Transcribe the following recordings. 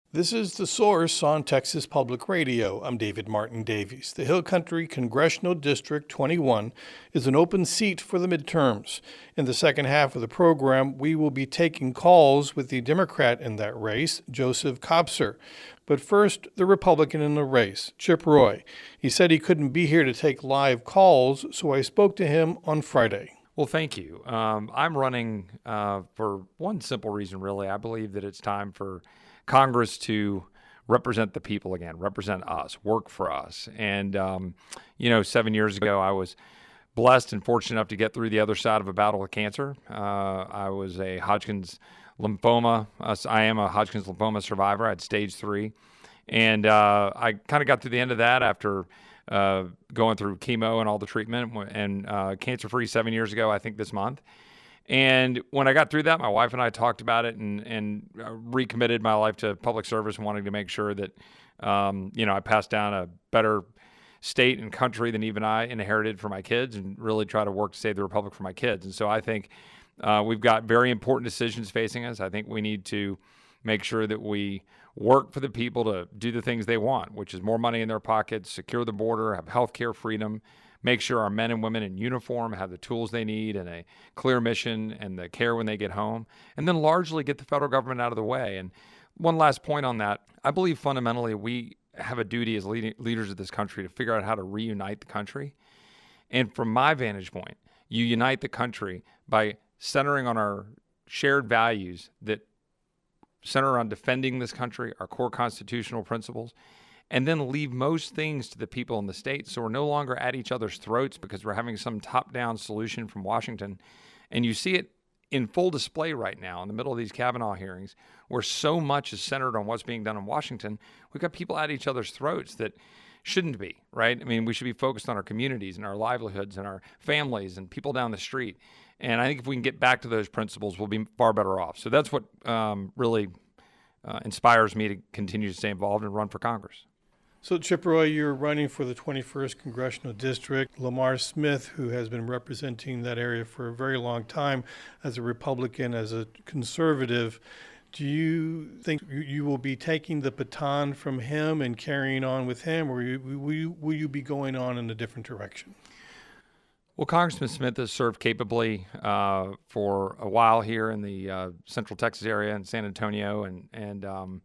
This is The Source on Texas Public Radio. I'm David Martin Davies. The Hill Country Congressional District 21 is an open seat for the midterms. In the second half of the program, we will be taking calls with the Democrat in that race, Joseph Kopser. But first, the Republican in the race, Chip Roy. He said he couldn't be here to take live calls, so I spoke to him on Friday. Well, thank you. I'm running for one simple reason, really. I believe that it's time for Congress to represent the people again, represent us, work for us. And, 7 years ago, I was blessed and fortunate enough to get through the other side of a battle with cancer. I was a Hodgkin's lymphoma. I am a Hodgkin's lymphoma survivor. I had stage 3. And I kind of got to the end of that after going through chemo and all the treatment and cancer-free 7 years ago, I think this month. And when I got through that, my wife and I talked about it and recommitted my life to public service and wanting to make sure that, I passed down a better state and country than even I inherited for my kids and really try to work to save the republic for my kids. And so I think we've got very important decisions facing us. I think we need to make sure that we work for the people to do the things they want, which is more money in their pockets, secure the border, have healthcare freedom, make sure our men and women in uniform have the tools they need and a clear mission and the care when they get home, and then largely get the federal government out of the way. And one last point on that, I believe fundamentally we have a duty as leaders of this country to figure out how to reunite the country. And from my vantage point, you unite the country by centering on our shared values that center on defending this country, our core constitutional principles, and then leave most things to the people in the state. So we're no longer at each other's throats because we're having some top-down solution from Washington. And you see it in full display right now in the middle of these Kavanaugh hearings where so much is centered on what's being done in Washington. We've got people at each other's throats that shouldn't be, right? I mean, we should be focused on our communities and our livelihoods and our families and people down the street. And I think if we can get back to those principles, we'll be far better off. So that's what really inspires me to continue to stay involved and run for Congress. So, Chip Roy, you're running for the 21st Congressional District. Lamar Smith, who has been representing that area for a very long time as a Republican, as a conservative, do you think you will be taking the baton from him and carrying on with him, or will you be going on in a different direction? Well, Congressman Smith has served capably for a while here in the Central Texas area in San Antonio, and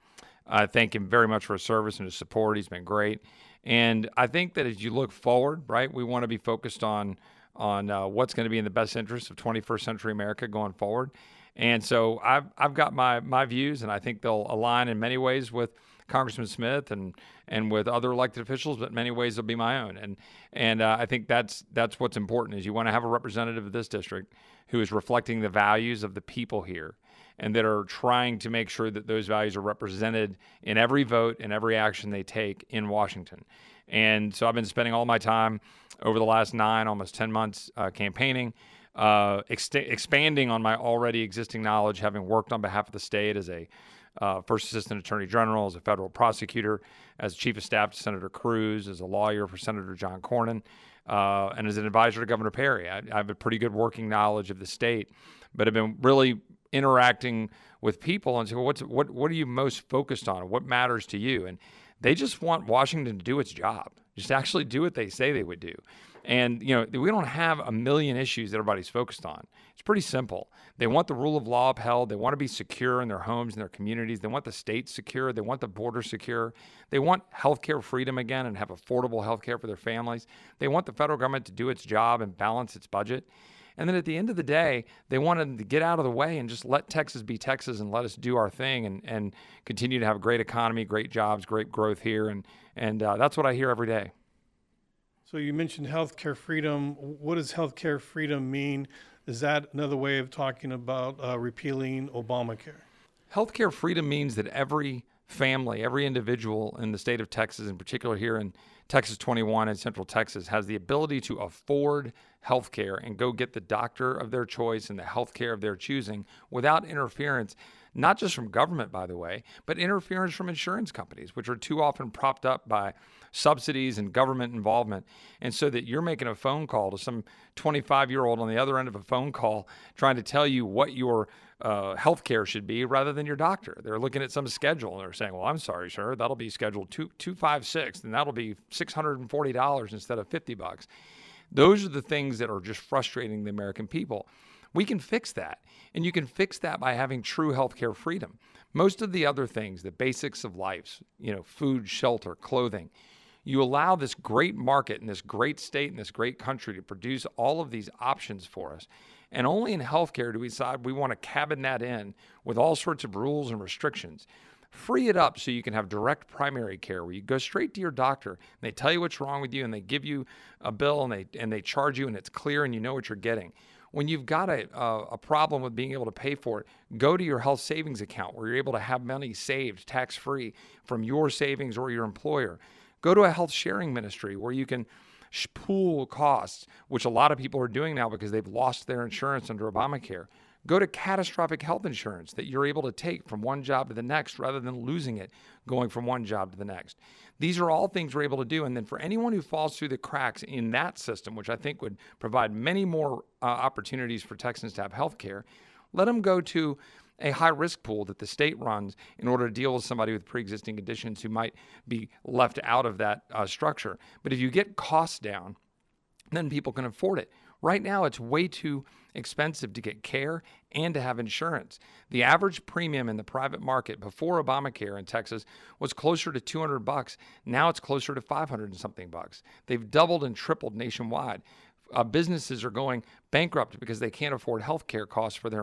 I thank him very much for his service and his support. He's been great. And I think that as you look forward, right, we want to be focused on what's going to be in the best interest of 21st century America going forward. And so I've got my views, and I think they'll align in many ways with Congressman Smith and with other elected officials, but in many ways they'll be my own. And I think that's what's important is you want to have a representative of this district who is reflecting the values of the people here and that are trying to make sure that those values are represented in every vote and every action they take in Washington. And so I've been spending all my time over the last 9, almost 10 months campaigning, expanding on my already existing knowledge, having worked on behalf of the state as a First Assistant Attorney General, as a federal prosecutor, as Chief of Staff to Senator Cruz, as a lawyer for Senator John Cornyn, and as an advisor to Governor Perry. I have a pretty good working knowledge of the state, but have been really interacting with people and say, well, what are you most focused on? What matters to you? And they just want Washington to do its job, just actually do what they say they would do. And, we don't have a million issues that everybody's focused on. It's pretty simple. They want the rule of law upheld. They want to be secure in their homes and their communities. They want the state secure. They want the border secure. They want healthcare freedom again and have affordable healthcare for their families. They want the federal government to do its job and balance its budget. And then at the end of the day, they wanted to get out of the way and just let Texas be Texas and let us do our thing and continue to have a great economy, great jobs, great growth here. And that's what I hear every day. So you mentioned healthcare freedom. What does healthcare freedom mean? Is that another way of talking about repealing Obamacare? Healthcare freedom means that every family, every individual in the state of Texas, in particular here in Texas 21 and Central Texas, has the ability to afford health care and go get the doctor of their choice and the health care of their choosing without interference, not just from government, by the way, but interference from insurance companies, which are too often propped up by subsidies and government involvement. And so that you're making a phone call to some 25-year-old on the other end of a phone call trying to tell you what your health care should be rather than your doctor. They're looking at some schedule and they're saying, well, I'm sorry, sir, that'll be scheduled 256, and that'll be $640 instead of $50. Those are the things that are just frustrating the American people. We can fix that, and you can fix that by having true healthcare freedom. Most of the other things, the basics of life, food, shelter, clothing, you allow this great market in this great state in this great country to produce all of these options for us. And only in healthcare do we decide we want to cabin that in with all sorts of rules and restrictions. Free it up so you can have direct primary care where you go straight to your doctor and they tell you what's wrong with you and they give you a bill and they charge you and it's clear and you know what you're getting. When you've got a problem with being able to pay for it, go to your health savings account where you're able to have money saved tax-free from your savings or your employer. Go to a health sharing ministry where you can pool costs, which a lot of people are doing now because they've lost their insurance under Obamacare. Go to catastrophic health insurance that you're able to take from one job to the next rather than losing it going from one job to the next. These are all things we're able to do. And then for anyone who falls through the cracks in that system, which I think would provide many more opportunities for Texans to have health care, let them go to a high-risk pool that the state runs in order to deal with somebody with pre-existing conditions who might be left out of that structure. But if you get costs down, then people can afford it. Right now, it's way too expensive to get care and to have insurance. The average premium in the private market before Obamacare in Texas was closer to $200. Now it's closer to 500 and something bucks. They've doubled and tripled nationwide. Businesses are going bankrupt because they can't afford health care costs for their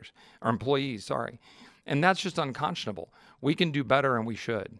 employees. And that's just unconscionable. We can do better, and we should.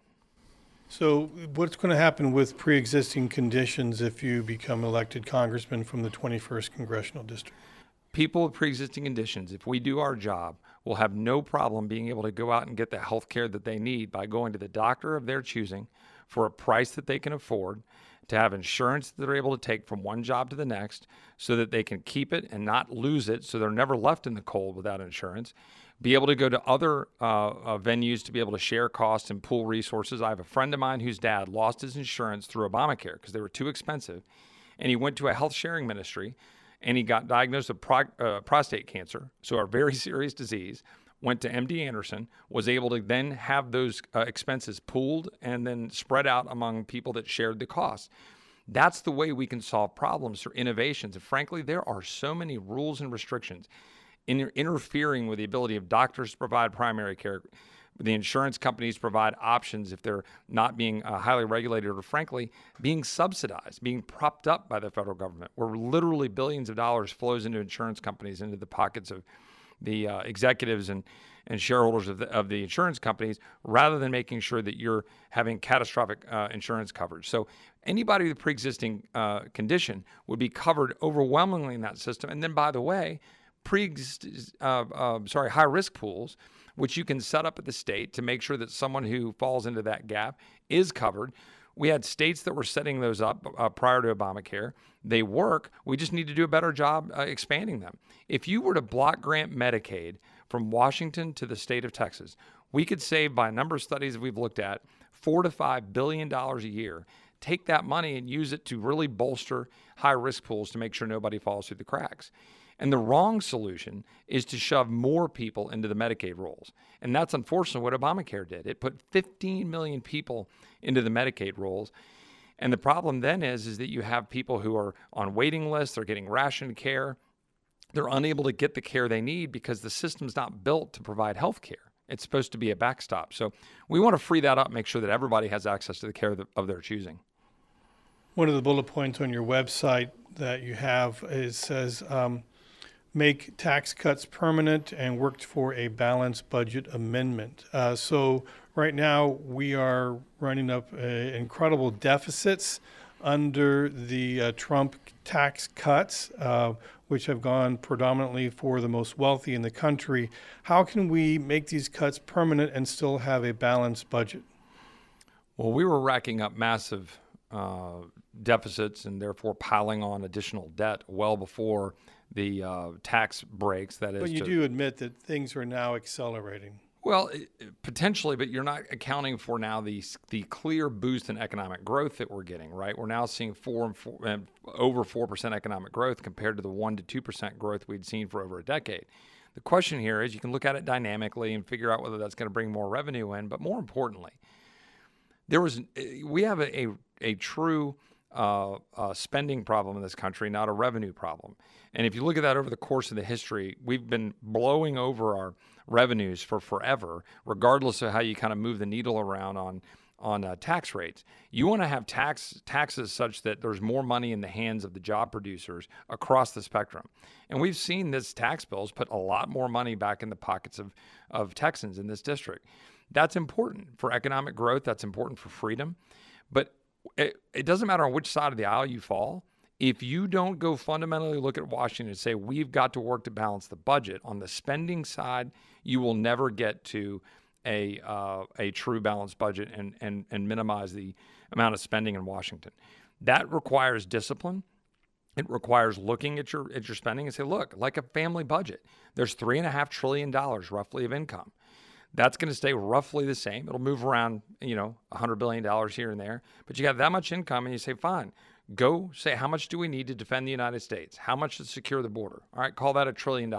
So what's going to happen with pre-existing conditions if you become elected congressman from the 21st Congressional District? People with pre-existing conditions, if we do our job, will have no problem being able to go out and get the health care that they need by going to the doctor of their choosing for a price that they can afford, to have insurance that they're able to take from one job to the next so that they can keep it and not lose it so they're never left in the cold without insurance, be able to go to other venues to be able to share costs and pool resources. I have a friend of mine whose dad lost his insurance through Obamacare because they were too expensive, and he went to a health sharing ministry, and he got diagnosed with prostate cancer, so a very serious disease, went to MD Anderson, was able to then have those expenses pooled and then spread out among people that shared the costs. That's the way we can solve problems through innovations. And frankly, there are so many rules and restrictions interfering with the ability of doctors to provide primary care. The insurance companies provide options if they're not being highly regulated or, frankly, being subsidized, being propped up by the federal government, where literally billions of dollars flows into insurance companies, into the pockets of the executives and shareholders of the insurance companies, rather than making sure that you're having catastrophic insurance coverage. So anybody with a pre-existing condition would be covered overwhelmingly in that system. And then, by the way, high-risk pools, which you can set up at the state to make sure that someone who falls into that gap is covered. We had states that were setting those up prior to Obamacare. They work. We just need to do a better job expanding them. If you were to block grant Medicaid from Washington to the state of Texas, we could save, by a number of studies that we've looked at, $4 to $5 billion a year. Take that money and use it to really bolster high-risk pools to make sure nobody falls through the cracks. And the wrong solution is to shove more people into the Medicaid rolls. And that's unfortunately what Obamacare did. It put 15 million people into the Medicaid rolls. And the problem then is that you have people who are on waiting lists, they're getting rationed care. They're unable to get the care they need because the system's not built to provide health care. It's supposed to be a backstop. So we want to free that up, make sure that everybody has access to the care of their choosing. One of the bullet points on your website that you have says, make tax cuts permanent and worked for a balanced budget amendment. So right now we are running up incredible deficits under the Trump tax cuts, which have gone predominantly for the most wealthy in the country. How can we make these cuts permanent and still have a balanced budget? Well, we were racking up massive deficits and therefore piling on additional debt well before the tax breaks. That is, but you do admit that things are now accelerating. Well, potentially, but you're not accounting for now the clear boost in economic growth that we're getting, right? We're now seeing over 4% economic growth compared to the 1% to 2% growth we'd seen for over a decade. The question here is you can look at it dynamically and figure out whether that's going to bring more revenue in, but more importantly, we have a true spending problem in this country, not a revenue problem. And if you look at that over the course of the history, we've been blowing over our revenues for forever, regardless of how you kind of move the needle around on tax rates. You want to have taxes such that there's more money in the hands of the job producers across the spectrum. And we've seen this tax bills put a lot more money back in the pockets of Texans in this district. That's important for economic growth. That's important for freedom. But it doesn't matter on which side of the aisle you fall. If you don't go fundamentally look at Washington and say, we've got to work to balance the budget, on the spending side, you will never get to a true balanced budget and minimize the amount of spending in Washington. That requires discipline. It requires looking at your spending and say, look, like a family budget, there's $3.5 trillion roughly of income. That's going to stay roughly the same. It'll move around, $100 billion here and there. But you got that much income and you say, fine, go say, how much do we need to defend the United States? How much to secure the border? All right, call that $1 trillion.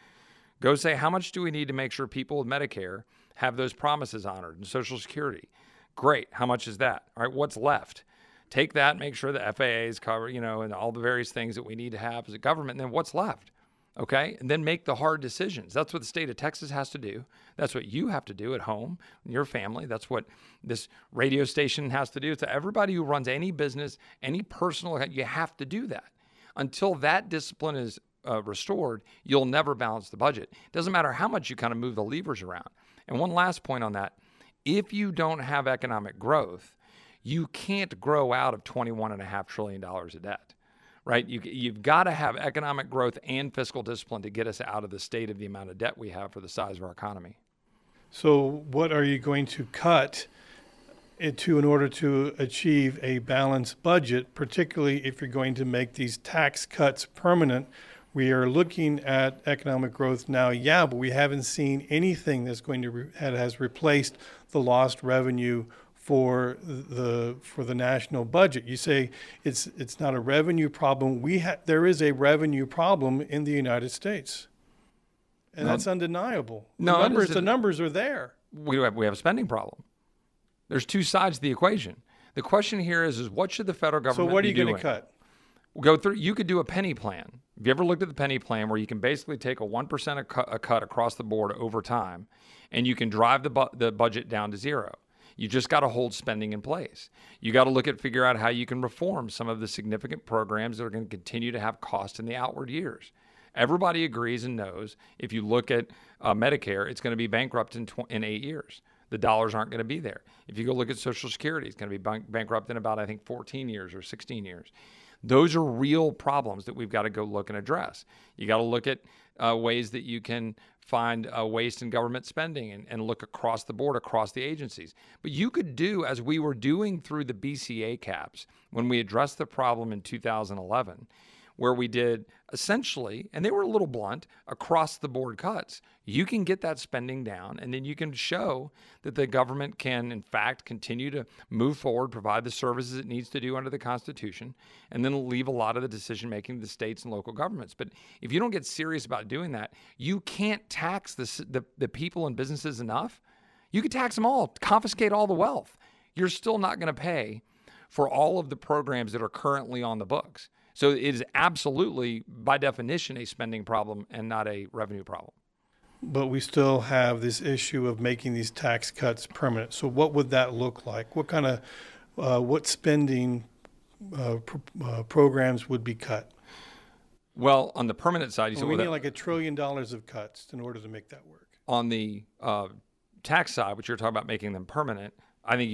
Go say, how much do we need to make sure people with Medicare have those promises honored and Social Security? Great. How much is that? All right, what's left? Take that, make sure the FAA is covered, and all the various things that we need to have as a government. And then what's left? Okay, and then make the hard decisions. That's what the state of Texas has to do. That's what you have to do at home, your family. That's what this radio station has to do. So everybody who runs any business, any personal, you have to do that. Until that discipline is restored, you'll never balance the budget. It doesn't matter how much you kind of move the levers around. And one last point on that, if you don't have economic growth, you can't grow out of $21.5 trillion of debt. Right? You've got to have economic growth and fiscal discipline to get us out of the state of the amount of debt we have for the size of our economy. So what are you going to cut in order to achieve a balanced budget, particularly if you're going to make these tax cuts permanent? We are looking at economic growth now, but we haven't seen anything that's going to has replaced the lost revenue for the national budget. You say it's not a revenue problem. There is a revenue problem in the United States, and that's undeniable. The numbers are there. We have a spending problem. There's two sides to the equation. The question here is what should the federal government? So what are you going to cut? Go through. You could do a penny plan. Have you ever looked at the penny plan, where you can basically take a 1% a cut across the board over time, and you can drive the budget down to zero? You just got to hold spending in place. You got to figure out how you can reform some of the significant programs that are going to continue to have cost in the outward years. Everybody agrees and knows if you look at Medicare, it's going to be bankrupt in 8 years. The dollars aren't going to be there. If you go look at Social Security, it's going to be bankrupt in about, 14 years or 16 years. Those are real problems that we've got to go look and address. You got to look at ways that you can find waste in government spending and look across the board, across the agencies. But you could do, as we were doing through the BCA caps, when we addressed the problem in 2011, where we did essentially, and they were a little blunt, across the board cuts. You can get that spending down, and then you can show that the government can, in fact, continue to move forward, provide the services it needs to do under the Constitution, and then leave a lot of the decision-making to the states and local governments. But if you don't get serious about doing that, you can't tax the people and businesses enough. You could tax them all, confiscate all the wealth. You're still not going to pay for all of the programs that are currently on the books. So it is absolutely, by definition, a spending problem and not a revenue problem. But we still have this issue of making these tax cuts permanent. So what would that look like? What kind of what spending programs would be cut? Well, on the permanent side, we need like $1 trillion of cuts in order to make that work. On the tax side, which you're talking about making them permanent, I think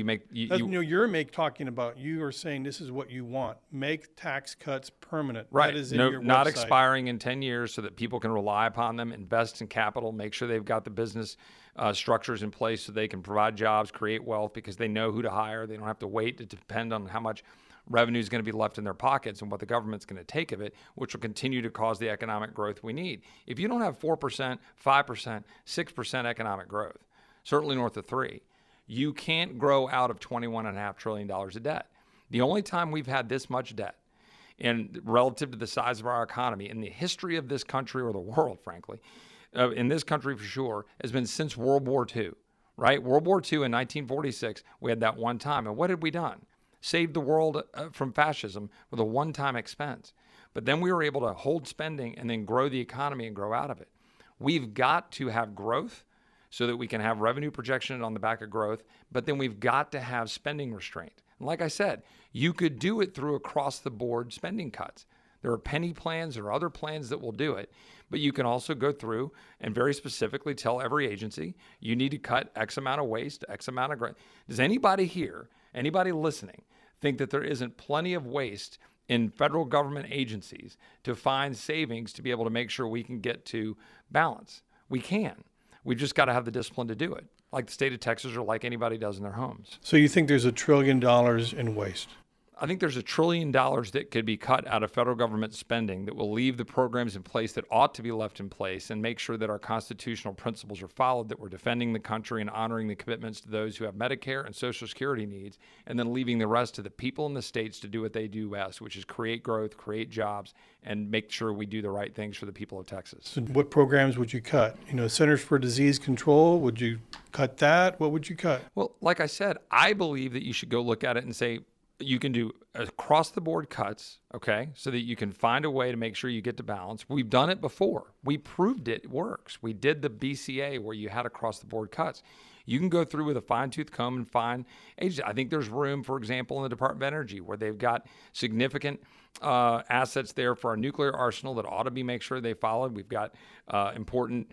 you are saying this is what you want. Make tax cuts permanent. Right. That is in your not website. Expiring in 10 years so that people can rely upon them, invest in capital, make sure they've got the business structures in place so they can provide jobs, create wealth because they know who to hire. They don't have to wait to depend on how much revenue is going to be left in their pockets and what the government's going to take of it, which will continue to cause the economic growth we need. If you don't have 4%, 5%, 6% economic growth, certainly north of 3. You can't grow out of $21.5 trillion of debt. The only time we've had this much debt, and relative to the size of our economy in the history of this country or the world, frankly, in this country for sure, has been since World War II, right? World War II in 1946, we had that one time. And what had we done? Saved the world from fascism with a one-time expense. But then we were able to hold spending and then grow the economy and grow out of it. We've got to have growth so that we can have revenue projection on the back of growth, but then we've got to have spending restraint. And like I said, you could do it through across-the-board spending cuts. There are penny plans or other plans that will do it, but you can also go through and very specifically tell every agency, you need to cut X amount of waste, X amount of grant. Does anybody here, anybody listening, think that there isn't plenty of waste in federal government agencies to find savings to be able to make sure we can get to balance? We can. We've just got to have the discipline to do it, like the state of Texas or like anybody does in their homes. So you think there's $1 trillion in waste? I think there's $1 trillion that could be cut out of federal government spending that will leave the programs in place that ought to be left in place and make sure that our constitutional principles are followed, that we're defending the country and honoring the commitments to those who have Medicare and Social Security needs, and then leaving the rest to the people in the states to do what they do best, which is create growth, create jobs, and make sure we do the right things for the people of Texas. So what programs would you cut? Centers for Disease Control, would you cut that? What would you cut? Well, like I said, I believe that you should go look at it and say, you can do across-the-board cuts, okay, so that you can find a way to make sure you get to balance. We've done it before. We proved it works. We did the BCA where you had across-the-board cuts. You can go through with a fine-tooth comb and find agencies. I think there's room, for example, in the Department of Energy where they've got significant assets there for our nuclear arsenal that ought to be make sure they followed. We've got important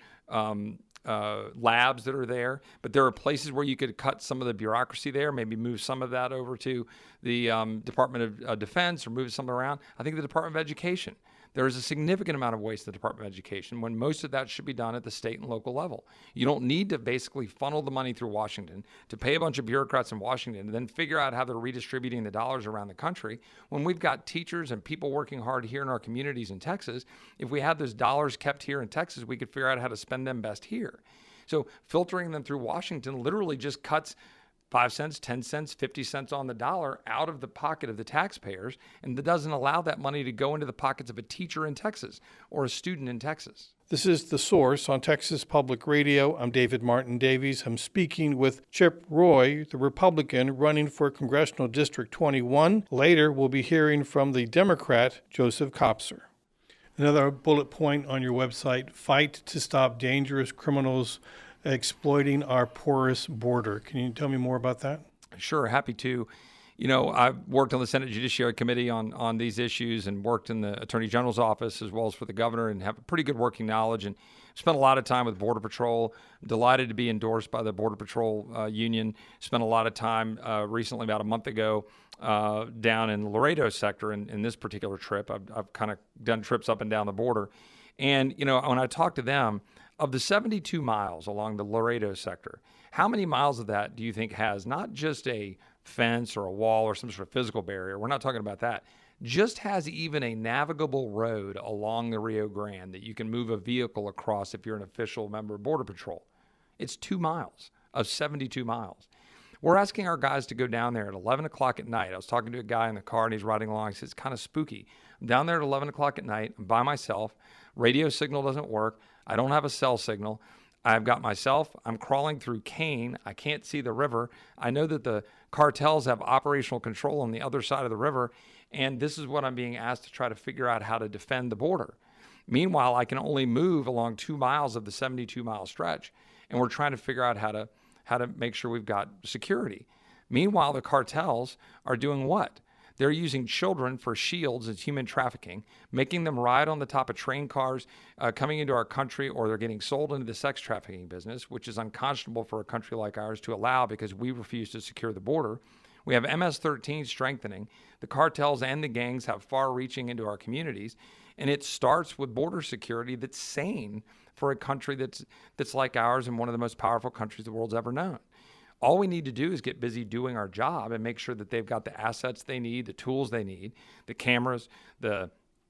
labs that are there, but there are places where you could cut some of the bureaucracy there, maybe move some of that over to the Department of Defense or move some around. I think the Department of Education, there is a significant amount of waste in the Department of Education when most of that should be done at the state and local level. You don't need to basically funnel the money through Washington to pay a bunch of bureaucrats in Washington and then figure out how they're redistributing the dollars around the country when we've got teachers and people working hard here in our communities in Texas. If we had those dollars kept here in Texas, we could figure out how to spend them best here. So filtering them through Washington literally just cuts 5 cents, 10 cents, 50 cents on the dollar out of the pocket of the taxpayers, and that doesn't allow that money to go into the pockets of a teacher in Texas or a student in Texas. This is The Source on Texas Public Radio. I'm David Martin Davies. I'm speaking with Chip Roy, the Republican running for Congressional District 21. Later, we'll be hearing from the Democrat, Joseph Kopser. Another bullet point on your website, fight to stop dangerous criminals exploiting our porous border. Can you tell me more about that? Sure, happy to. I've worked on the Senate Judiciary Committee on these issues and worked in the Attorney General's office as well as for the governor and have a pretty good working knowledge and spent a lot of time with Border Patrol. Delighted to be endorsed by the Border Patrol union. Spent a lot of time recently, about a month ago, down in the Laredo sector in this particular trip. I've kind of done trips up and down the border. And, when I talk to them, of the 72 miles along the Laredo sector, how many miles of that do you think has not just a fence or a wall or some sort of physical barrier? We're not talking about that. Just has even a navigable road along the Rio Grande that you can move a vehicle across if you're an official member of Border Patrol. It's 2 miles of 72 miles. We're asking our guys to go down there at 11 o'clock at night. I was talking to a guy in the car and he's riding along. He says, it's kind of spooky. I'm down there at 11 o'clock at night. I'm by myself. Radio signal doesn't work. I don't have a cell signal. I've got myself. I'm crawling through cane. I can't see the river. I know that the cartels have operational control on the other side of the river. And this is what I'm being asked to try to figure out how to defend the border. Meanwhile, I can only move along 2 miles of the 72-mile stretch. And we're trying to figure out how to make sure we've got security. Meanwhile, the cartels are doing what? They're using children for shields as human trafficking, making them ride on the top of train cars coming into our country, or they're getting sold into the sex trafficking business, which is unconscionable for a country like ours to allow because we refuse to secure the border. We have MS-13 strengthening. The cartels and the gangs have far-reaching into our communities, and it starts with border security that's sane for a country that's like ours and one of the most powerful countries the world's ever known. All we need to do is get busy doing our job and make sure that they've got the assets they need, the tools they need, the cameras, the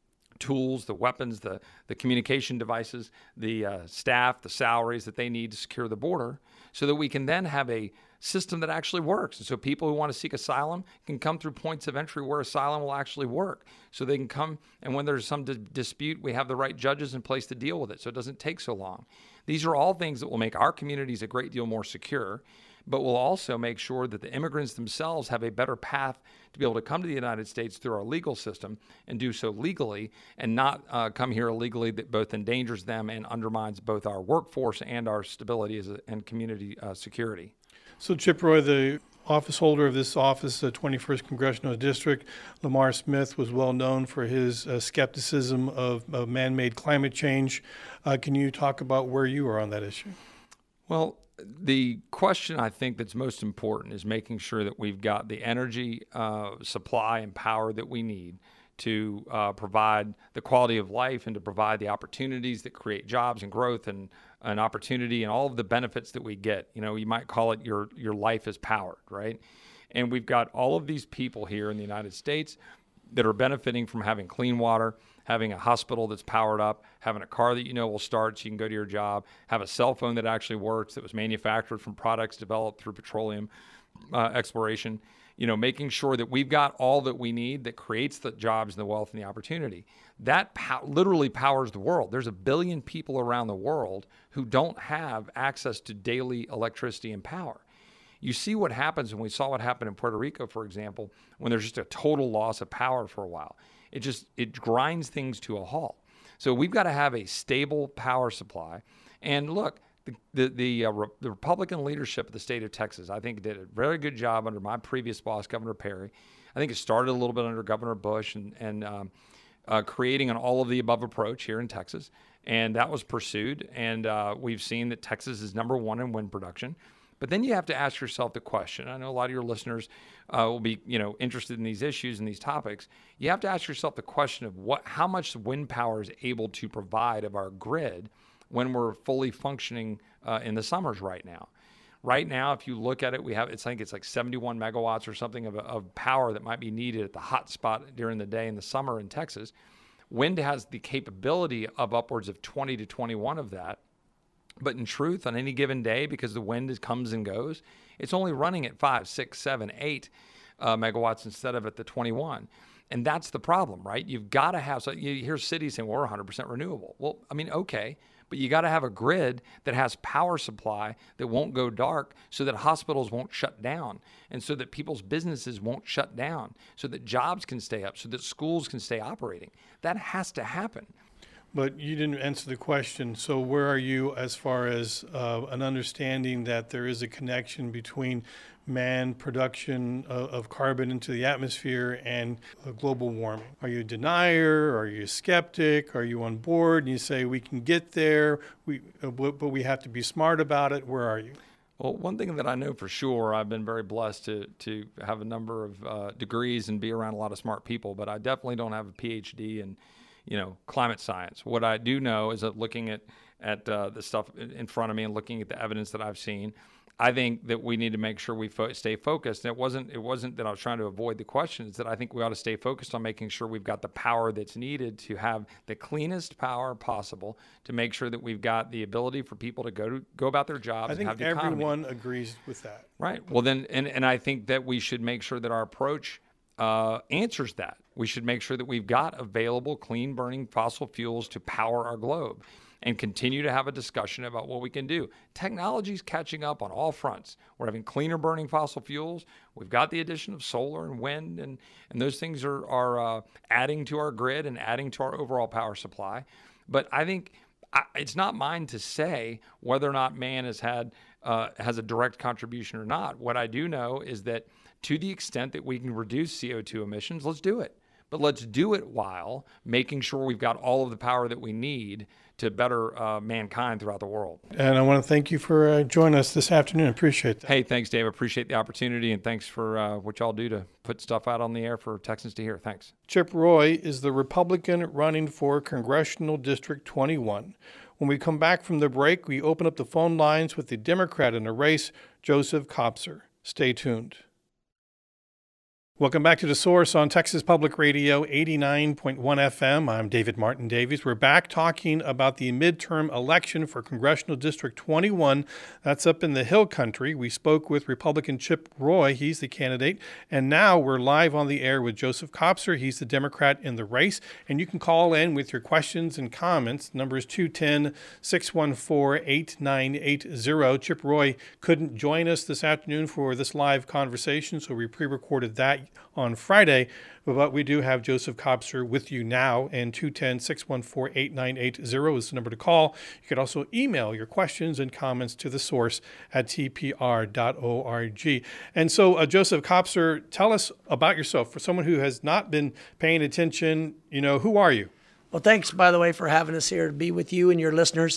tools, the weapons, the communication devices, the staff, the salaries that they need to secure the border so that we can then have a system that actually works. And so people who want to seek asylum can come through points of entry where asylum will actually work. So they can come, and when there's some dispute, we have the right judges in place to deal with it, so it doesn't take so long. These are all things that will make our communities a great deal more secure, but will also make sure that the immigrants themselves have a better path to be able to come to the United States through our legal system and do so legally, and not come here illegally, that both endangers them and undermines both our workforce and our stability and community security. So Chip Roy, the office holder of this office, the 21st Congressional District, Lamar Smith, was well known for his skepticism of man-made climate change. Can you talk about where you are on that issue? Well, the question I think that's most important is making sure that we've got the energy supply and power that we need to provide the quality of life and to provide the opportunities that create jobs and growth and opportunity and all of the benefits that we get. You know, you might call it your life is powered, right? And we've got all of these people here in the United States that are benefiting from having clean water, having a hospital that's powered up, having a car that you know will start so you can go to your job, have a cell phone that actually works, that was manufactured from products developed through petroleum exploration, you know, making sure that we've got all that we need that creates the jobs and the wealth and the opportunity. That literally powers the world. There's 1 billion people around the world who don't have access to daily electricity and power. You see what happens, and we saw what happened in Puerto Rico, for example, when there's just a total loss of power for a while. It grinds things to a halt. So we've got to have a stable power supply. And look, the Republican leadership of the state of Texas, I think, did a very good job under my previous boss, Governor Perry. I think it started a little bit under Governor Bush and creating an all-of-the-above approach here in Texas. And that was pursued. And we've seen that Texas is number one in wind production. But then you have to ask yourself the question. I know a lot of your listeners will be, interested in these issues and these topics. You have to ask yourself the question of how much wind power is able to provide of our grid when we're fully functioning in the summers right now. Right now, if you look at it, I think it's like 71 megawatts or something of power that might be needed at the hot spot during the day in the summer in Texas. Wind has the capability of upwards of 20 to 21 of that. But in truth, on any given day, because the wind comes and goes, it's only running at 5, 6, 7, 8 megawatts instead of at the 21. And that's the problem, right? You've got to have, so you hear cities saying, well, we're 100% renewable. Well, I mean, okay, but you got to have a grid that has power supply that won't go dark so that hospitals won't shut down and so that people's businesses won't shut down, so that jobs can stay up, so that schools can stay operating. That has to happen. But you didn't answer the question. So where are you as far as an understanding that there is a connection between man production of carbon into the atmosphere and global warming? Are you a denier? Are you a skeptic? Are you on board? And you say we can get there, but we have to be smart about it. Where are you? Well, one thing that I know for sure, I've been very blessed to have a number of degrees and be around a lot of smart people, but I definitely don't have a PhD in climate science. What I do know is that looking at the stuff in front of me and looking at the evidence that I've seen, I think that we need to make sure we stay focused. And it wasn't that I was trying to avoid the question. It's that I think we ought to stay focused on making sure we've got the power that's needed to have the cleanest power possible to make sure that we've got the ability for people to go about their jobs. I think and have the economy. Everyone agrees with that. Right. Well, then, and I think that we should make sure that our approach answers that. We should make sure that we've got available clean burning fossil fuels to power our globe and continue to have a discussion about what we can do. Technology's catching up on all fronts. We're having cleaner burning fossil fuels. We've got the addition of solar and wind, and those things are adding to our grid and adding to our overall power supply. But I think it's not mine to say whether or not man has a direct contribution or not. What I do know is that to the extent that we can reduce CO2 emissions, let's do it. But let's do it while making sure we've got all of the power that we need to better mankind throughout the world. And I want to thank you for joining us this afternoon. Appreciate that. Hey, thanks, Dave. Appreciate the opportunity, and thanks for what y'all do to put stuff out on the air for Texans to hear. Thanks. Chip Roy is the Republican running for Congressional District 21. When we come back from the break, we open up the phone lines with the Democrat in the race, Joseph Kopser. Stay tuned. Welcome back to The Source on Texas Public Radio 89.1 FM. I'm David Martin Davies. We're back talking about the midterm election for Congressional District 21. That's up in the Hill Country. We spoke with Republican Chip Roy. He's the candidate. And now we're live on the air with Joseph Kopser. He's the Democrat in the race. And you can call in with your questions and comments. Number is 210-614-8980. Chip Roy couldn't join us this afternoon for this live conversation, so we pre-recorded that on Friday, but we do have Joseph Kopser with you now, and 210-614-8980 is the number to call. You can also email your questions and comments to the source at tpr.org. And so, Joseph Kopser, tell us about yourself. For someone who has not been paying attention, who are you? Well, thanks, by the way, for having us here to be with you and your listeners.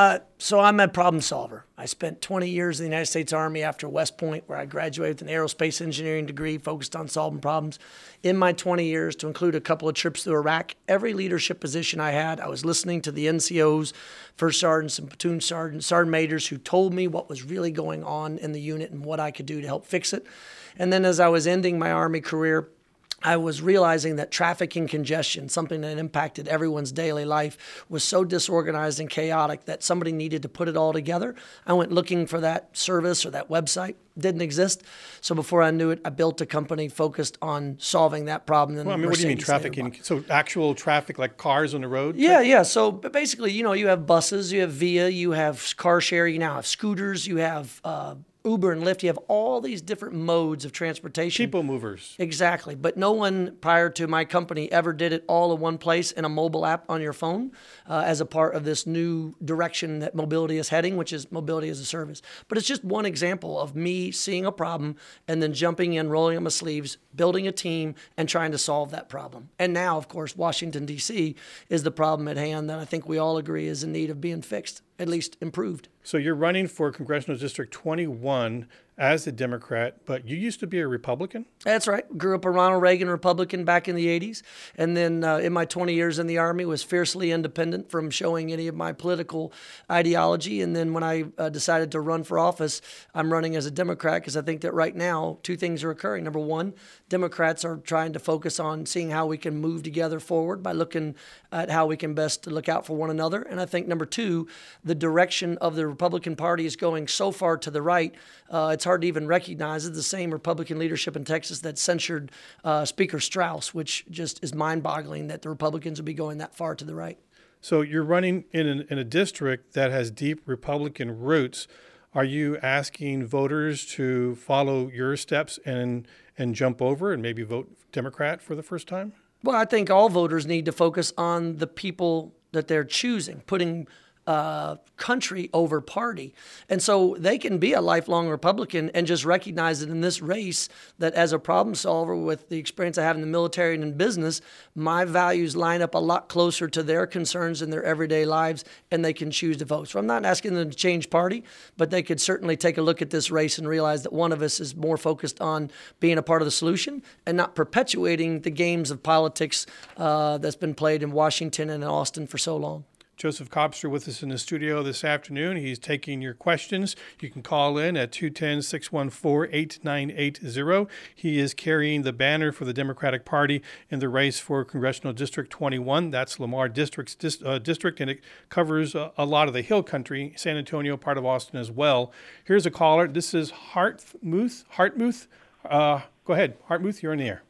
So I'm a problem solver. I spent 20 years in the United States Army after West Point, where I graduated with an aerospace engineering degree focused on solving problems. In my 20 years, to include a couple of trips to Iraq, every leadership position I had, I was listening to the NCOs, first sergeants and platoon sergeants, sergeant majors who told me what was really going on in the unit and what I could do to help fix it. And then as I was ending my Army career, I was realizing that traffic and congestion, something that impacted everyone's daily life, was so disorganized and chaotic that somebody needed to put it all together. I went looking for that service or that website. Didn't exist. So before I knew it, I built a company focused on solving that problem. Well, what do you mean traffic? So actual traffic, like cars on the road? Yeah. So basically, you have buses, you have VIA, you have car share, you now have scooters, you have Uber and Lyft. You have all these different modes of transportation. People movers. Exactly. But no one prior to my company ever did it all in one place in a mobile app on your phone as a part of this new direction that mobility is heading, which is mobility as a service. But it's just one example of me seeing a problem and then jumping in, rolling up my sleeves, building a team, and trying to solve that problem. And now, of course, Washington, D.C. is the problem at hand that I think we all agree is in need of being fixed, at least improved. So you're running for Congressional District 21 as a Democrat, but you used to be a Republican? That's right. Grew up a Ronald Reagan Republican back in the 80s. And then in my 20 years in the Army, was fiercely independent from showing any of my political ideology. And then when I decided to run for office, I'm running as a Democrat because I think that right now, two things are occurring. Number one, Democrats are trying to focus on seeing how we can move together forward by looking at how we can best look out for one another. And I think number two, the direction of the Republican Party is going so far to the right, it's hard to even recognize it. The same Republican leadership in Texas that censured Speaker Strauss, which just is mind-boggling that the Republicans would be going that far to the right. So you're running in a district that has deep Republican roots. Are you asking voters to follow your steps and jump over and maybe vote Democrat for the first time? Well, I think all voters need to focus on the people that they're choosing, putting country over party. And so they can be a lifelong Republican and just recognize that in this race, that as a problem solver with the experience I have in the military and in business, my values line up a lot closer to their concerns in their everyday lives, and they can choose to vote. So I'm not asking them to change party, but they could certainly take a look at this race and realize that one of us is more focused on being a part of the solution and not perpetuating the games of politics that's been played in Washington and in Austin for so long. Joseph Kopser with us in the studio this afternoon. He's taking your questions. You can call in at 210-614-8980. He is carrying the banner for the Democratic Party in the race for Congressional District 21. That's Lamar District's district, and it covers a lot of the Hill Country, San Antonio, part of Austin as well. Here's a caller. This is Hartmuth. Go ahead. Hartmuth, you're in the air.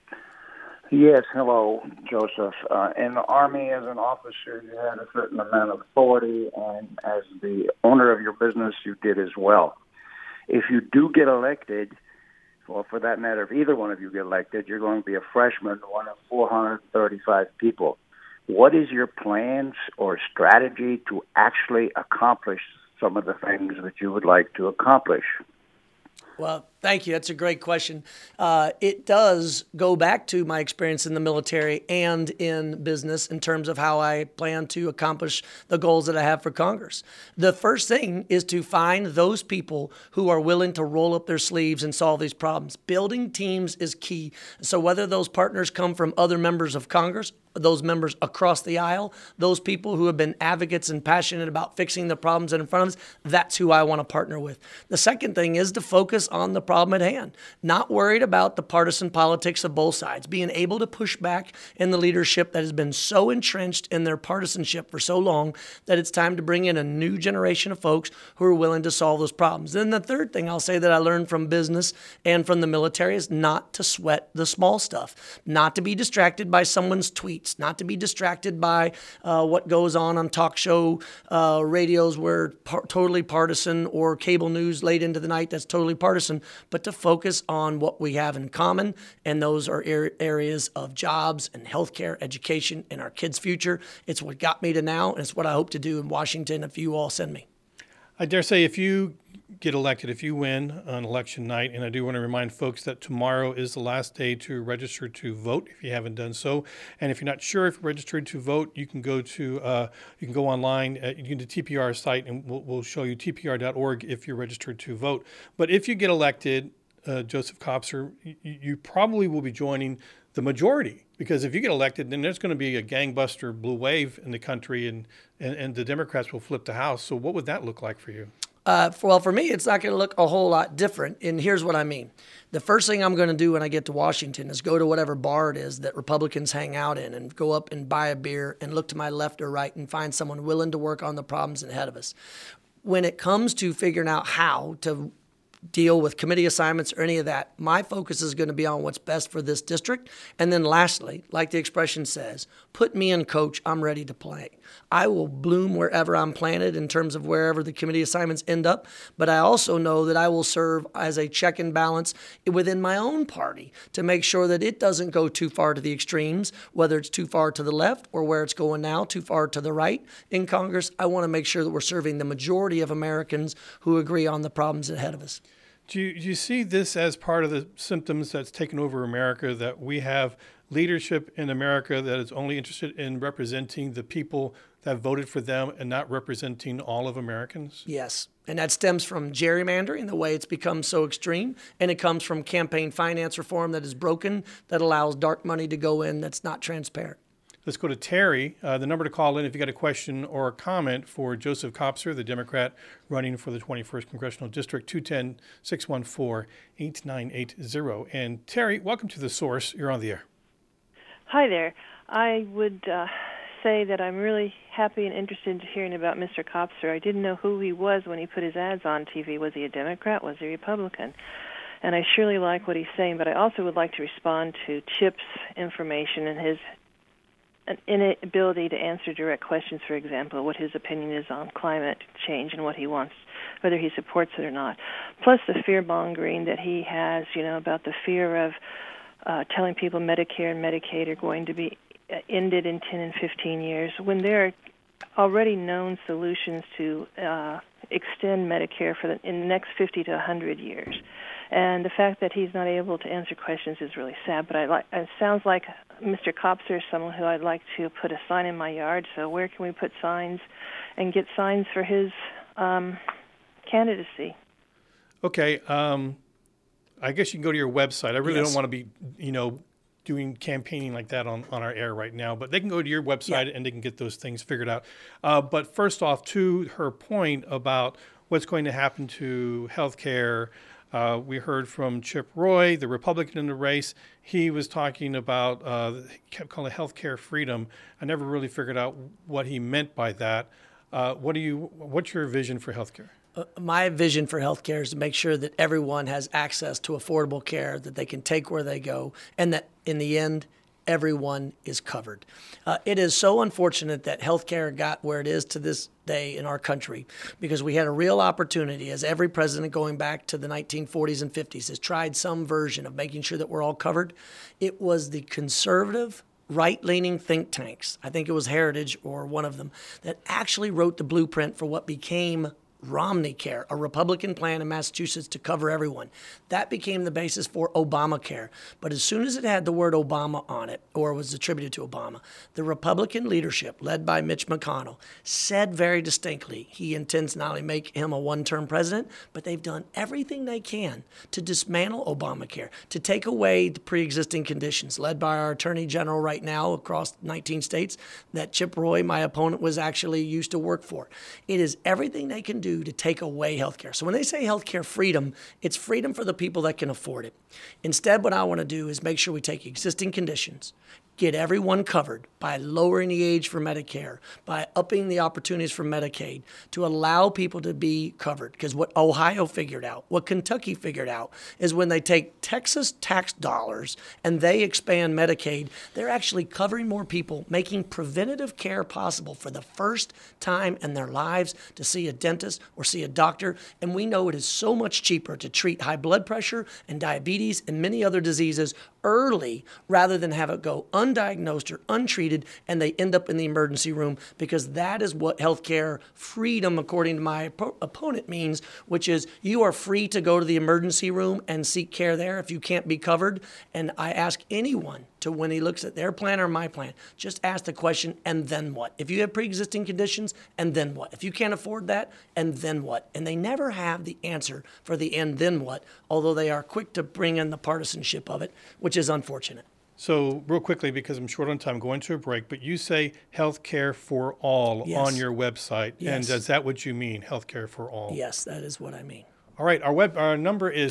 Yes, hello, Joseph. In the Army, as an officer, you had a certain amount of authority, and as the owner of your business, you did as well. If you do get elected, or for that matter, if either one of you get elected, you're going to be a freshman, one of 435 people. What is your plans or strategy to actually accomplish some of the things that you would like to accomplish? Well, thank you. That's a great question. It does go back to my experience in the military and in business in terms of how I plan to accomplish the goals that I have for Congress. The first thing is to find those people who are willing to roll up their sleeves and solve these problems. Building teams is key. So whether those partners come from other members of Congress, those members across the aisle, those people who have been advocates and passionate about fixing the problems that are in front of us, that's who I want to partner with. The second thing is to focus on the problem at hand, not worried about the partisan politics of both sides, being able to push back in the leadership that has been so entrenched in their partisanship for so long that it's time to bring in a new generation of folks who are willing to solve those problems. Then the third thing I'll say that I learned from business and from the military is not to sweat the small stuff, not to be distracted by someone's tweets, not to be distracted by what goes on talk show radios where totally partisan, or cable news late into the night that's totally partisan, but to focus on what we have in common, and those are areas of jobs and healthcare, education, and our kids' future. It's what got me to now, and it's what I hope to do in Washington if you all send me. I dare say if you get elected, if you win on election night, and I do want to remind folks that tomorrow is the last day to register to vote if you haven't done so. And if you're not sure if you're registered to vote, you can go online, you can do TPR site, and we'll show you tpr.org if you're registered to vote. But if you get elected, Joseph Kopser, you probably will be joining the majority, because if you get elected, then there's going to be a gangbuster blue wave in the country, and the Democrats will flip the House. So what would that look like for you? Well, for me, it's not going to look a whole lot different. And here's what I mean. The first thing I'm going to do when I get to Washington is go to whatever bar it is that Republicans hang out in and go up and buy a beer and look to my left or right and find someone willing to work on the problems ahead of us. When it comes to figuring out how to deal with committee assignments or any of that, my focus is going to be on what's best for this district. And then lastly, like the expression says, put me in, coach, I'm ready to play. I will bloom wherever I'm planted in terms of wherever the committee assignments end up, but I also know that I will serve as a check and balance within my own party to make sure that it doesn't go too far to the extremes, whether it's too far to the left or where it's going now, too far to the right in Congress. I want to make sure that we're serving the majority of Americans who agree on the problems ahead of us. Do you see this as part of the symptoms that's taken over America, that we have leadership in America that is only interested in representing the people that voted for them and not representing all of Americans? Yes. And that stems from gerrymandering, the way it's become so extreme. And it comes from campaign finance reform that is broken, that allows dark money to go in that's not transparent. Let's go to Terry. The number to call in if you got a question or a comment for Joseph Kopser, the Democrat running for the 21st Congressional District, 210-614-8980. And Terry, welcome to The Source. You're on the air. Hi there. I would say that I'm really happy and interested in hearing about Mr. Kopser. I didn't know who he was when he put his ads on TV. Was he a Democrat? Was he a Republican? And I surely like what he's saying, but I also would like to respond to Chip's information and his inability to answer direct questions, for example, what his opinion is on climate change and what he wants, whether he supports it or not. Plus the fear-mongering that he has, about the fear of telling people Medicare and Medicaid are going to be ended in 10 and 15 years, when there are already known solutions to extend Medicare in the next 50 to 100 years. And the fact that he's not able to answer questions is really sad. But it sounds like Mr. Kopser is someone who I'd like to put a sign in my yard. So where can we put signs and get signs for his candidacy? Okay. I guess you can go to your website. I really Yes. don't want to be, doing campaigning like that on our air right now, but they can go to your website and they can get those things figured out. But first off, to her point about what's going to happen to health care, we heard from Chip Roy, the Republican in the race. He was talking about, he kept calling it healthcare freedom. I never really figured out what he meant by that. What's your vision for healthcare? My vision for healthcare is to make sure that everyone has access to affordable care that they can take where they go, and that in the end, everyone is covered. It is so unfortunate that healthcare got where it is to this day in our country, because we had a real opportunity, as every president going back to the 1940s and 50s has tried some version of making sure that we're all covered. It was the conservative, right-leaning think tanks, I think it was Heritage or one of them, that actually wrote the blueprint for what became Romney Care, a Republican plan in Massachusetts to cover everyone. That became the basis for Obamacare. But as soon as it had the word Obama on it, or was attributed to Obama, the Republican leadership, led by Mitch McConnell, said very distinctly he intends not only make him a one-term president, but they've done everything they can to dismantle Obamacare, to take away the pre-existing conditions, led by our Attorney General right now across 19 states that Chip Roy, my opponent, was actually used to work for. It is everything they can do do to take away health care. So when they say health care freedom, it's freedom for the people that can afford it. Instead, what I want to do is make sure we take existing conditions, get everyone covered by lowering the age for Medicare, by upping the opportunities for Medicaid, to allow people to be covered. Because what Ohio figured out, what Kentucky figured out, is when they take Texas tax dollars and they expand Medicaid, they're actually covering more people, making preventative care possible for the first time in their lives to see a dentist or see a doctor. And we know it is so much cheaper to treat high blood pressure and diabetes and many other diseases early rather than have it go undiagnosed or untreated and they end up in the emergency room, because that is what healthcare freedom, according to my opponent, means, which is you are free to go to the emergency room and seek care there if you can't be covered. And I ask anyone to, when he looks at their plan or my plan, just ask the question, and then what? If you have pre-existing conditions, and then what? If you can't afford that, and then what? And they never have the answer for the and then what, although they are quick to bring in the partisanship of it, which is unfortunate. So real quickly, because I'm short on time, going to a break, but you say healthcare for all Yes. on your website. Yes. And is that what you mean, healthcare for all? Yes, that is what I mean. All right, our number is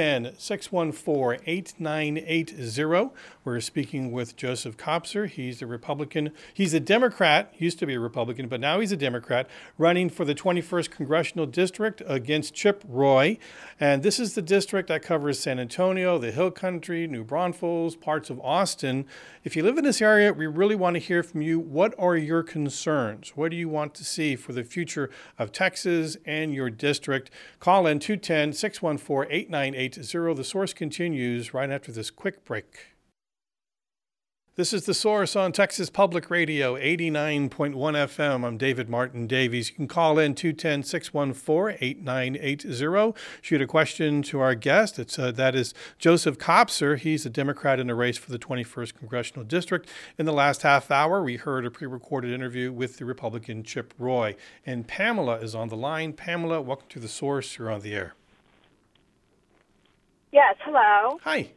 210-614-8980. We're speaking with Joseph Kopser. He's a Republican. He's a Democrat, used to be a Republican, but now he's a Democrat, running for the 21st Congressional District against Chip Roy. And this is the district that covers San Antonio, the Hill Country, New Braunfels, parts of Austin. If you live in this area, we really want to hear from you. What are your concerns? What do you want to see for the future of Texas and your district? Call in 210-614-8980. The Source continues right after this quick break. This is The Source on Texas Public Radio, 89.1 FM. I'm David Martin Davies. You can call in 210-614-8980. Shoot a question to our guest. That is Joseph Kopser. He's a Democrat in a race for the 21st Congressional District. In the last half hour, we heard a pre-recorded interview with the Republican Chip Roy. And Pamela is on the line. Pamela, welcome to The Source. You're on the air. Yes, hello. Hi.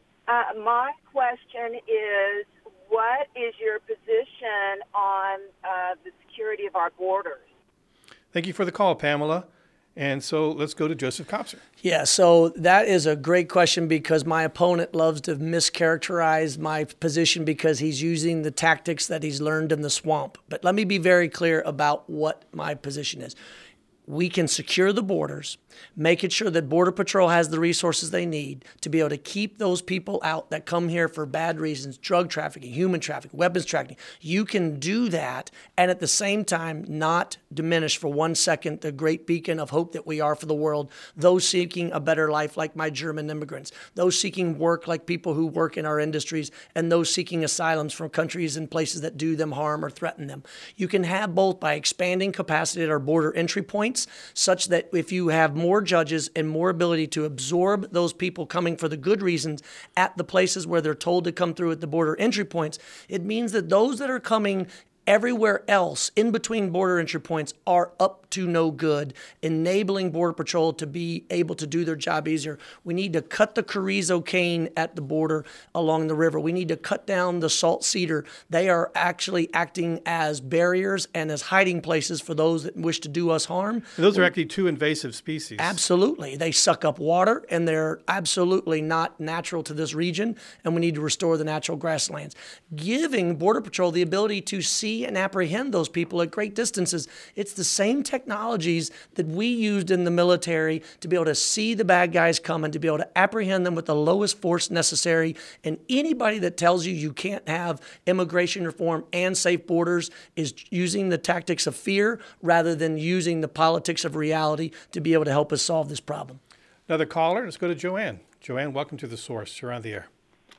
My question is, what is your position on the security of our borders? Thank you for the call, Pamela. And so let's go to Joseph Kopser. Yeah, so that is a great question, because my opponent loves to mischaracterize my position because he's using the tactics that he's learned in the swamp. But let me be very clear about what my position is. We can secure the borders, making sure that Border Patrol has the resources they need to be able to keep those people out that come here for bad reasons, drug trafficking, human trafficking, weapons trafficking. You can do that and at the same time not diminish for 1 second the great beacon of hope that we are for the world, those seeking a better life like my German immigrants, those seeking work like people who work in our industries, and those seeking asylums from countries and places that do them harm or threaten them. You can have both by expanding capacity at our border entry points, such that if you have more judges and more ability to absorb those people coming for the good reasons at the places where they're told to come through at the border entry points, it means that those that are coming everywhere else in between border entry points are up to no good, enabling Border Patrol to be able to do their job easier. We need to cut the Carrizo cane at the border along the river. We need to cut down the salt cedar. They are actually acting as barriers and as hiding places for those that wish to do us harm. And those are actually two invasive species. Absolutely. They suck up water, and they're absolutely not natural to this region, and we need to restore the natural grasslands. Giving Border Patrol the ability to see and apprehend those people at great distances. It's the same technologies that we used in the military to be able to see the bad guys coming, to be able to apprehend them with the lowest force necessary. And anybody that tells you you can't have immigration reform and safe borders is using the tactics of fear rather than using the politics of reality to be able to help us solve this problem. Another caller. Let's go to Joanne. Joanne, welcome to The Source. You're on the air.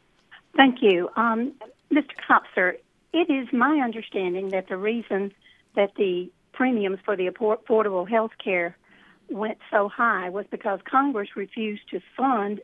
Thank you. Mr. Kopser, it is my understanding that the reason that the premiums for the affordable health care went so high was because Congress refused to fund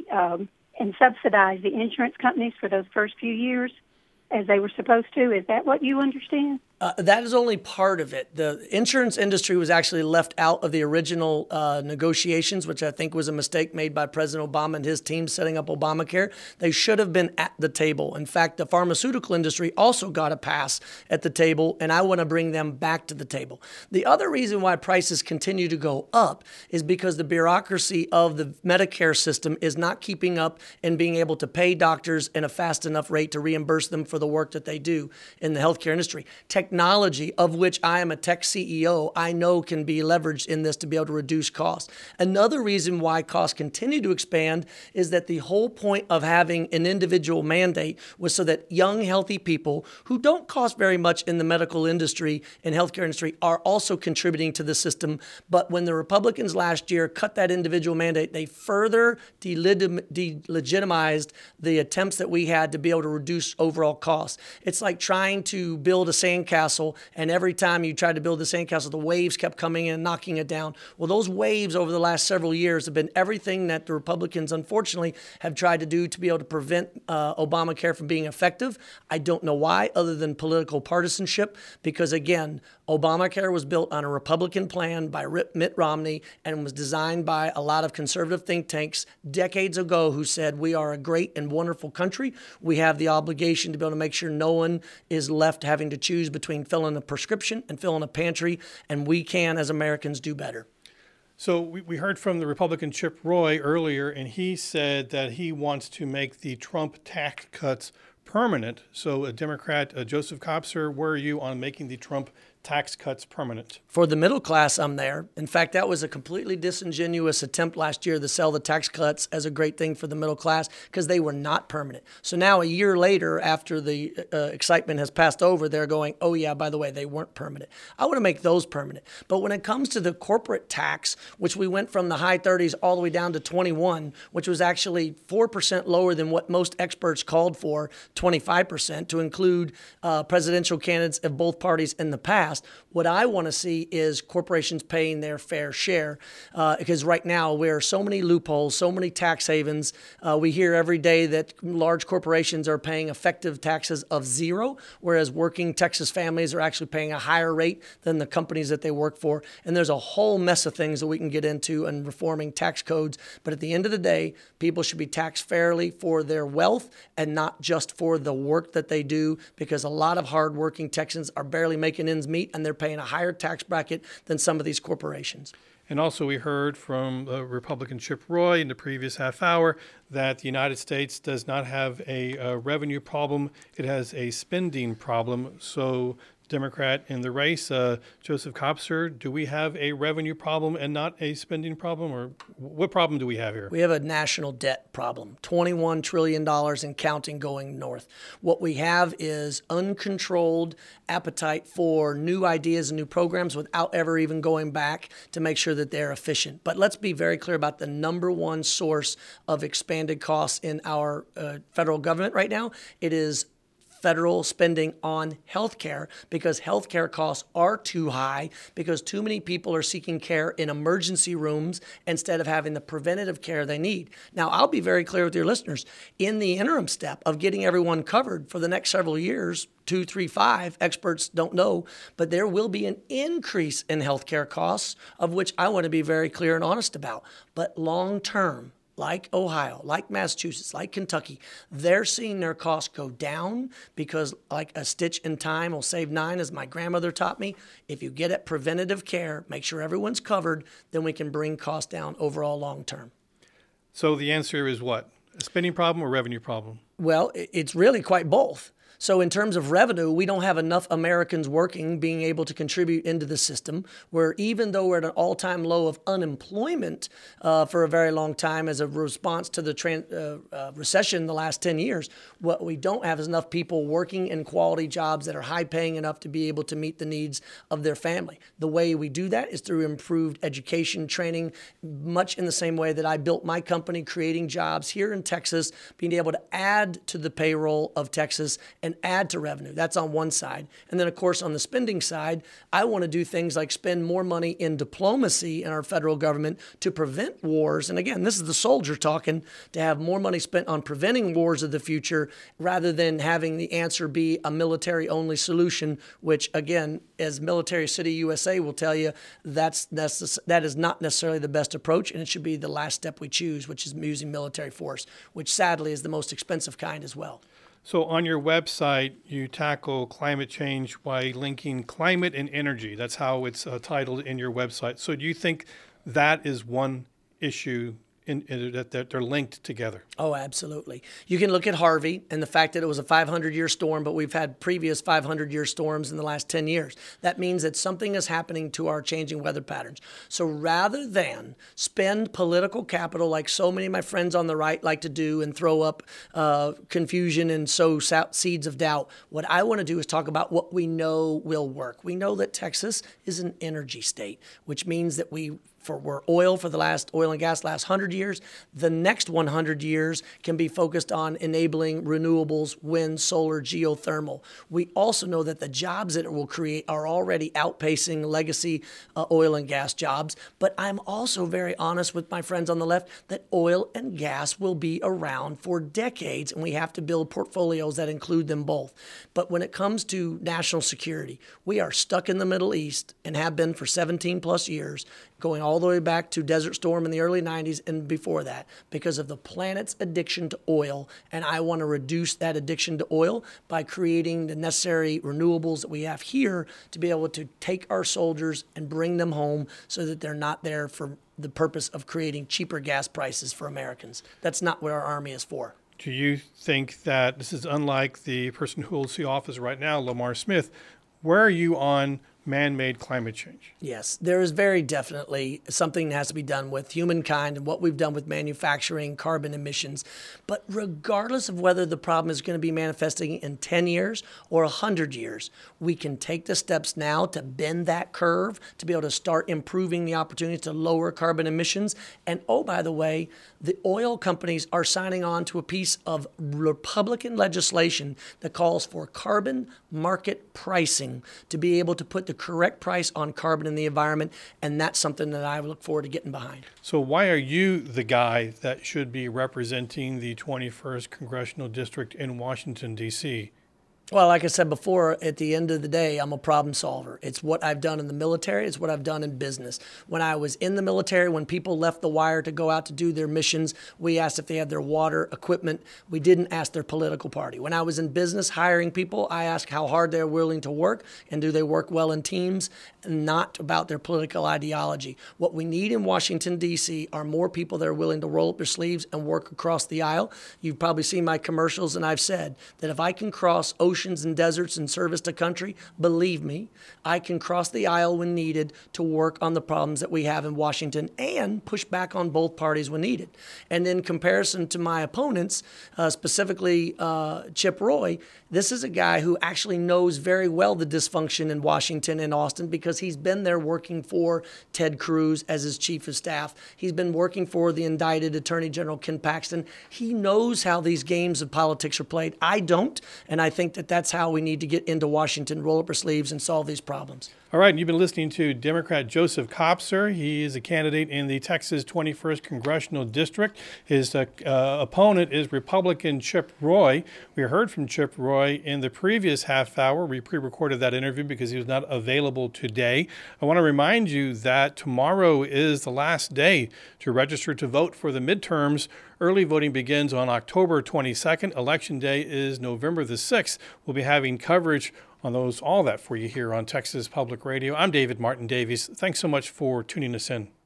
and subsidize the insurance companies for those first few years as they were supposed to. Is that what you understand? That is only part of it. The insurance industry was actually left out of the original negotiations, which I think was a mistake made by President Obama and his team setting up Obamacare. They should have been at the table. In fact, the pharmaceutical industry also got a pass at the table, and I want to bring them back to the table. The other reason why prices continue to go up is because the bureaucracy of the Medicare system is not keeping up and being able to pay doctors in a fast enough rate to reimburse them for the work that they do in the healthcare industry. Technology, of which I am a tech CEO, I know can be leveraged in this to be able to reduce costs. Another reason why costs continue to expand is that the whole point of having an individual mandate was so that young, healthy people who don't cost very much in the medical industry and healthcare industry are also contributing to the system. But when the Republicans last year cut that individual mandate, they further delegitimized the attempts that we had to be able to reduce overall costs. It's like trying to build a sandcastle, and every time you tried to build the sandcastle, the waves kept coming in and knocking it down. Well, those waves over the last several years have been everything that the Republicans, unfortunately, have tried to do to be able to prevent Obamacare from being effective. I don't know why, other than political partisanship, because, again, Obamacare was built on a Republican plan by Mitt Romney and was designed by a lot of conservative think tanks decades ago who said we are a great and wonderful country. We have the obligation to be able to make sure no one is left having to choose between filling a prescription and filling a pantry, and we can, as Americans, do better. So we heard from the Republican Chip Roy earlier, and he said that he wants to make the Trump tax cuts permanent. So a Democrat, Joseph Kopser, where are you on making the Trump tax cuts permanent? For the middle class, I'm there. In fact, that was a completely disingenuous attempt last year to sell the tax cuts as a great thing for the middle class because they were not permanent. So now a year later, after the excitement has passed over, they're going, oh yeah, by the way, they weren't permanent. I want to make those permanent. But when it comes to the corporate tax, which we went from the high 30s all the way down to 21, which was actually 4% lower than what most experts called for, 25%, to include presidential candidates of both parties in the past. What I want to see is corporations paying their fair share because right now there are so many loopholes, so many tax havens. We hear every day that large corporations are paying effective taxes of 0, whereas working Texas families are actually paying a higher rate than the companies that they work for. And there's a whole mess of things that we can get into in reforming tax codes. But at the end of the day, people should be taxed fairly for their wealth and not just for the work that they do, because a lot of hardworking Texans are barely making ends meet, and they're paying a higher tax bracket than some of these corporations. And also we heard from Republican Chip Roy in the previous half hour that the United States does not have a revenue problem. It has a spending problem. So Democrat in the race, Joseph Kopser, do we have a revenue problem and not a spending problem? Or what problem do we have here? We have a national debt problem, $21 trillion and counting going north. What we have is uncontrolled appetite for new ideas and new programs without ever even going back to make sure that they're efficient. But let's be very clear about the number one source of expanded costs in our federal government right now. It is federal spending on healthcare, because healthcare costs are too high because too many people are seeking care in emergency rooms instead of having the preventative care they need. Now, I'll be very clear with your listeners. In the interim step of getting everyone covered for the next several years, 2, 3, 5, experts don't know, but there will be an increase in healthcare costs, of which I want to be very clear and honest about. But long term, like Ohio, like Massachusetts, like Kentucky, they're seeing their costs go down because, like a stitch in time will save 9, as my grandmother taught me. If you get at preventative care, make sure everyone's covered, then we can bring costs down overall long term. So the answer is what? A spending problem or revenue problem? Well, it's really quite both. So in terms of revenue, we don't have enough Americans working, being able to contribute into the system, where even though we're at an all-time low of unemployment for a very long time as a response to the recession in the last 10 years, what we don't have is enough people working in quality jobs that are high-paying enough to be able to meet the needs of their family. The way we do that is through improved education, training, much in the same way that I built my company, creating jobs here in Texas, being able to add to the payroll of Texas and and add to revenue. That's on one side. And then, of course, on the spending side, I want to do things like spend more money in diplomacy in our federal government to prevent wars. And again, this is the soldier talking, to have more money spent on preventing wars of the future rather than having the answer be a military-only solution, which, again, as Military City USA will tell you, that is not necessarily the best approach, and it should be the last step we choose, which is using military force, which sadly is the most expensive kind as well. So on your website, you tackle climate change by linking climate and energy. That's how it's titled in your website. So do you think that is one issue that they're linked together? Oh, absolutely. You can look at Harvey and the fact that it was a 500-year storm, but we've had previous 500-year storms in the last 10 years. That means that something is happening to our changing weather patterns. So rather than spend political capital like so many of my friends on the right like to do and throw up confusion and sow seeds of doubt, what I want to do is talk about what we know will work. We know that Texas is an energy state, which means that we're oil and gas last 100 years. The next 100 years can be focused on enabling renewables, wind, solar, geothermal. We also know that the jobs that it will create are already outpacing legacy oil and gas jobs. But I'm also very honest with my friends on the left that oil and gas will be around for decades, and we have to build portfolios that include them both. But when it comes to national security, we are stuck in the Middle East and have been for 17 plus years, going all the way back to Desert Storm in the early 90s and before that, because of the planet's addiction to oil. And I want to reduce that addiction to oil by creating the necessary renewables that we have here to be able to take our soldiers and bring them home so that they're not there for the purpose of creating cheaper gas prices for Americans. That's not what our Army is for. Do you think that this is unlike the person who holds the office right now, Lamar Smith? Where are you on man-made climate change? Yes, there is very definitely something that has to be done with humankind and what we've done with manufacturing, carbon emissions. But regardless of whether the problem is going to be manifesting in 10 years or 100 years, we can take the steps now to bend that curve, to be able to start improving the opportunity to lower carbon emissions. And oh, by the way, the oil companies are signing on to a piece of Republican legislation that calls for carbon market pricing to be able to put the correct price on carbon in the environment, and that's something that I look forward to getting behind. So why are you the guy that should be representing the 21st Congressional District in Washington, D.C.? Well, like I said before, at the end of the day, I'm a problem solver. It's what I've done in the military. It's what I've done in business. When I was in the military, when people left the wire to go out to do their missions, we asked if they had their water, equipment. We didn't ask their political party. When I was in business hiring people, I asked how hard they're willing to work and do they work well in teams, and not about their political ideology. What we need in Washington, D.C. are more people that are willing to roll up their sleeves and work across the aisle. You've probably seen my commercials, and I've said that if I can cross oceans and deserts in service to country, believe me, I can cross the aisle when needed to work on the problems that we have in Washington and push back on both parties when needed. And in comparison to my opponents, specifically Chip Roy, this is a guy who actually knows very well the dysfunction in Washington and Austin because he's been there working for Ted Cruz as his chief of staff. He's been working for the indicted Attorney General Ken Paxton. He knows how these games of politics are played. I don't, and I think that that's how we need to get into Washington, roll up our sleeves, and solve these problems. All right, and you've been listening to Democrat Joseph Kopser. He is a candidate in the Texas 21st Congressional District. His opponent is Republican Chip Roy. We heard from Chip Roy in the previous half hour. We pre-recorded that interview because he was not available today. I want to remind you that tomorrow is the last day to register to vote for the midterms. Early voting begins on October 22nd. Election Day is November the 6th. We'll be having coverage on all that for you here on Texas Public Radio. I'm David Martin Davies. Thanks so much for tuning us in.